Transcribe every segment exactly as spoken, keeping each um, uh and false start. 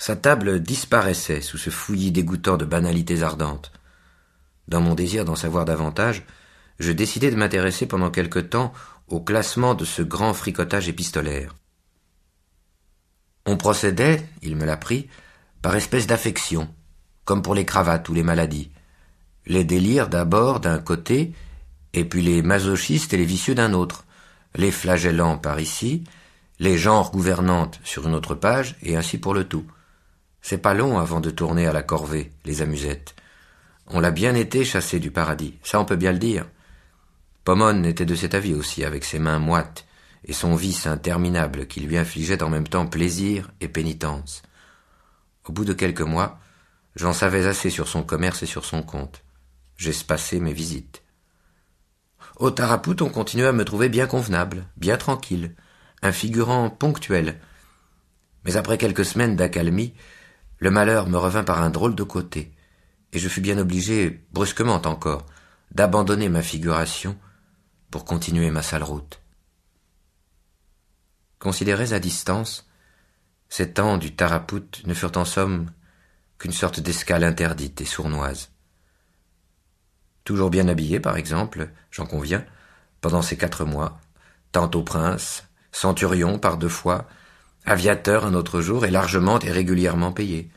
Sa table disparaissait sous ce fouillis dégoûtant de banalités ardentes. Dans mon désir d'en savoir davantage, je décidai de m'intéresser pendant quelque temps au classement de ce grand fricotage épistolaire. On procédait, il me l'apprit, par espèce d'affection, comme pour les cravates ou les maladies. Les délires d'abord d'un côté, et puis les masochistes et les vicieux d'un autre, les flagellants par ici, les genres gouvernantes sur une autre page, et ainsi pour le tout. C'est pas long avant de tourner à la corvée, les amusettes. On l'a bien été chassé du paradis, ça on peut bien le dire. Pomone était de cet avis aussi, avec ses mains moites, et son vice interminable qui lui infligeait en même temps plaisir et pénitence. Au bout de quelques mois, j'en savais assez sur son commerce et sur son compte. J'espaçai mes visites. Au Tarapout, on continuait à me trouver bien convenable, bien tranquille, un figurant ponctuel. Mais après quelques semaines d'accalmie, le malheur me revint par un drôle de côté, et je fus bien obligé, brusquement encore, d'abandonner ma figuration pour continuer ma sale route. Considérés à distance, ces temps du Tarapout ne furent en somme qu'une sorte d'escale interdite et sournoise. Toujours bien habillé, par exemple, j'en conviens, pendant ces quatre mois, tantôt prince, centurion par deux fois, aviateur un autre jour et largement et régulièrement payé.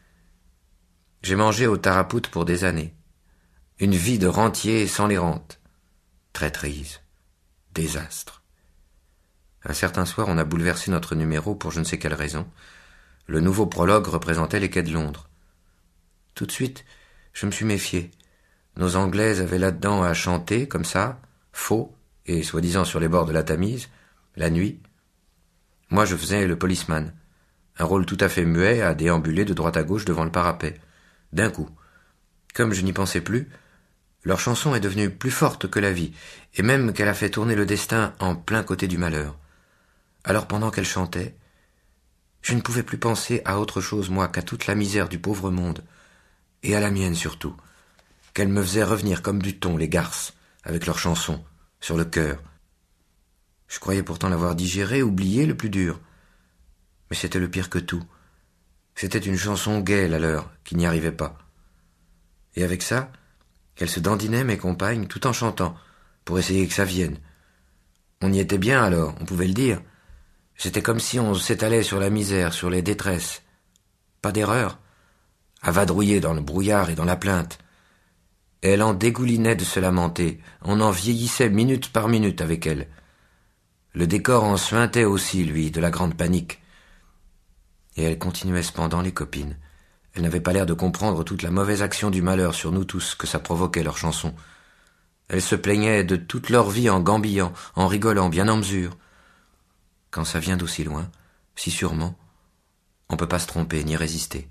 J'ai mangé au Tarapout pour des années, une vie de rentier sans les rentes, traîtrise, désastre. Un certain soir, on a bouleversé notre numéro pour je ne sais quelle raison. Le nouveau prologue représentait les quais de Londres. Tout de suite, je me suis méfié. Nos Anglaises avaient là-dedans à chanter, comme ça, faux, et soi-disant sur les bords de la Tamise, la nuit. Moi, je faisais le policeman, un rôle tout à fait muet à déambuler de droite à gauche devant le parapet. D'un coup, comme je n'y pensais plus, leur chanson est devenue plus forte que la vie, et même qu'elle a fait tourner le destin en plein côté du malheur. Alors pendant qu'elle chantait, je ne pouvais plus penser à autre chose, moi, qu'à toute la misère du pauvre monde, et à la mienne surtout, qu'elle me faisait revenir comme du thon, les garces, avec leurs chansons, sur le cœur. Je croyais pourtant l'avoir digéré, oublié le plus dur. Mais c'était le pire que tout. C'était une chanson gaie, la leur, qui n'y arrivait pas. Et avec ça, qu'elles se dandinaient, mes compagnes, tout en chantant, pour essayer que ça vienne. On y était bien alors, on pouvait le dire. C'était comme si on s'étalait sur la misère, sur les détresses. Pas d'erreur. À vadrouiller dans le brouillard et dans la plainte. Et elle en dégoulinait de se lamenter. On en vieillissait minute par minute avec elle. Le décor en suintait aussi, lui, de la grande panique. Et elle continuait cependant, les copines. Elle n'avait pas l'air de comprendre toute la mauvaise action du malheur sur nous tous que ça provoquait, leur chanson. Elle se plaignait de toute leur vie en gambillant, en rigolant, bien en mesure. Quand ça vient d'aussi loin, si sûrement, on peut pas se tromper ni résister.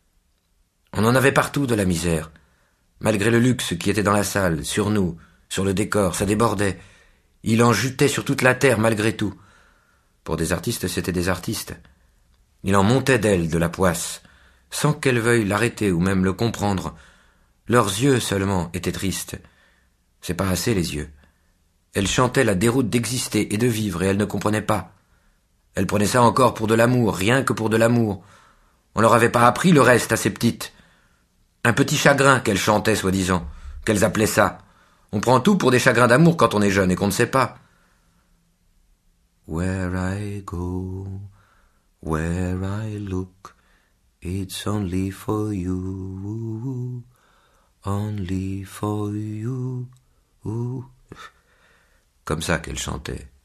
On en avait partout de la misère. Malgré le luxe qui était dans la salle, sur nous, sur le décor, ça débordait. Il en jutait sur toute la terre malgré tout. Pour des artistes, c'était des artistes. Il en montait d'elles de la poisse, sans qu'elles veuillent l'arrêter ou même le comprendre. Leurs yeux seulement étaient tristes. C'est pas assez, les yeux. Elles chantaient la déroute d'exister et de vivre, et elles ne comprenaient pas. Elles prenaient ça encore pour de l'amour, rien que pour de l'amour. On leur avait pas appris le reste à ces petites. Un petit chagrin qu'elles chantaient, soi-disant, qu'elles appelaient ça. On prend tout pour des chagrins d'amour quand on est jeune et qu'on ne sait pas. Where I go, where I look, it's only for you, only for you. Comme ça qu'elles chantaient.